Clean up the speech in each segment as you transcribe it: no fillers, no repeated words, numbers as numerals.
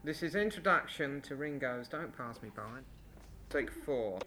This is Introduction to Ringo's Don't Pass Me By. Take 4.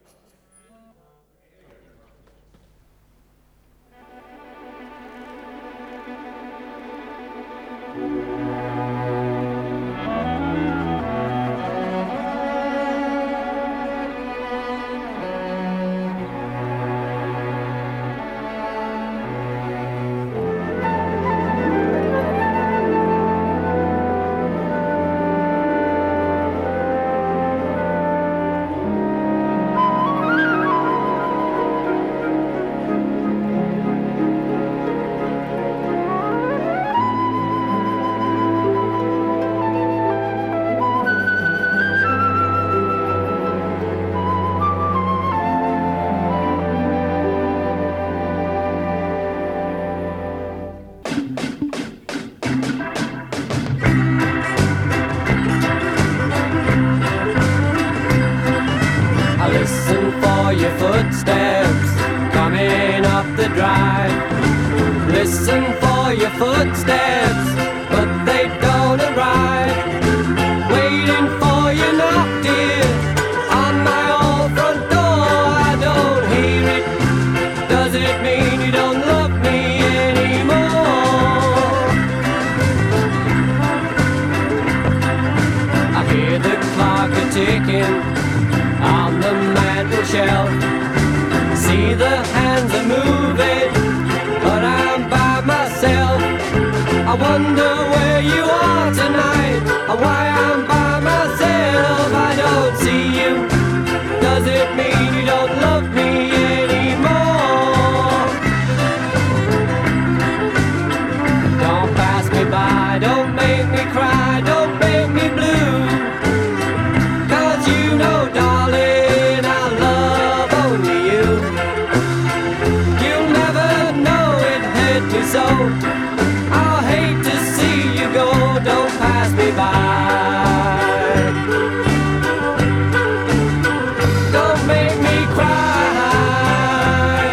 Footsteps coming up the drive. Listen for your footsteps, but they don't arrive. Waiting for you knock, dear, on my old front door. I don't hear it. Does it mean you don't love me anymore? I hear the clock a-ticking on the mantel shelf. See the hands are moving, but I'm by myself. I wonder where you are tonight, or why I'm by myself. I don't see you. Does it mean you don't love me anymore? Don't pass me by, don't make me cry, don't make me blue. 'Cause you know, darling, I love only you. You'll never know it hurt me so. I'll hate to see you go, don't pass me by. Don't make me cry.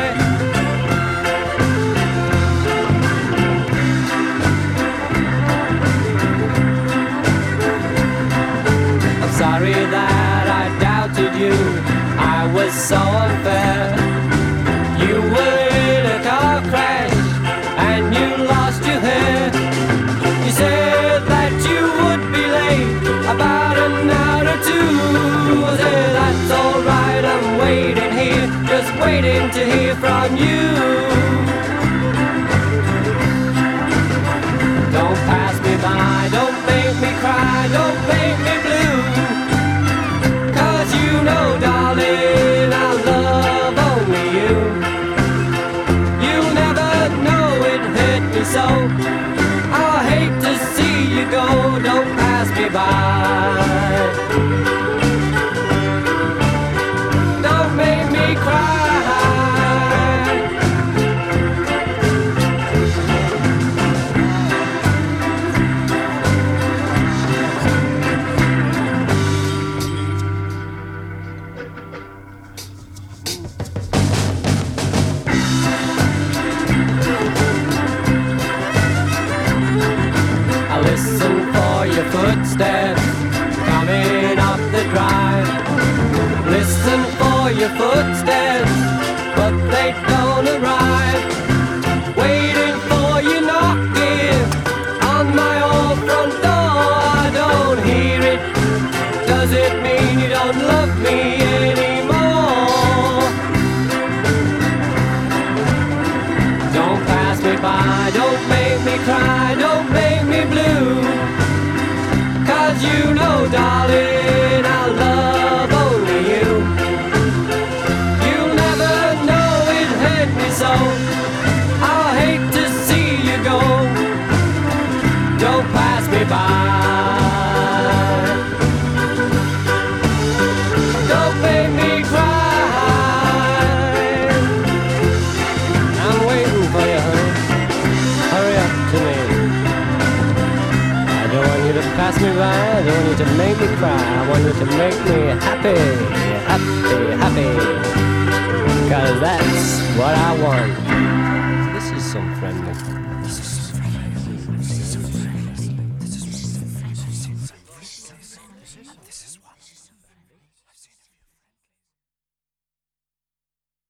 I'm sorry that I doubted you, I was so unfair. You were in a car crash and you lost your hair. You said that you would be late about an hour or two. I said, that's alright, I'm waiting here, just waiting to hear from you. Don't pass me by, don't make me cry, don't make me blue. 'Cause you know, darling, I love only you. You'll never know it hurt me so. I hate to see you go, don't pass me by. Don't make me cry. I listen for your footsteps coming up the drive. Listen for your footsteps, but they don't arrive. Waiting for you knock, dear, on my old front door. I don't hear it. Does it mean you don't love me anymore? Don't pass me by, don't make me cry, don't make me blue. 'Cause you know, darling, I love only you. You'll never know it hurt me so. I'll hate to see you go. Don't pass me by. Don't make me cry. I'm waiting for you, honey. Hurry up to me. I don't want you to pass me by, I don't want you to make me cry. I want you to make me happy, happy, happy. 'Cause that's what I want. This is some friendly. This is one.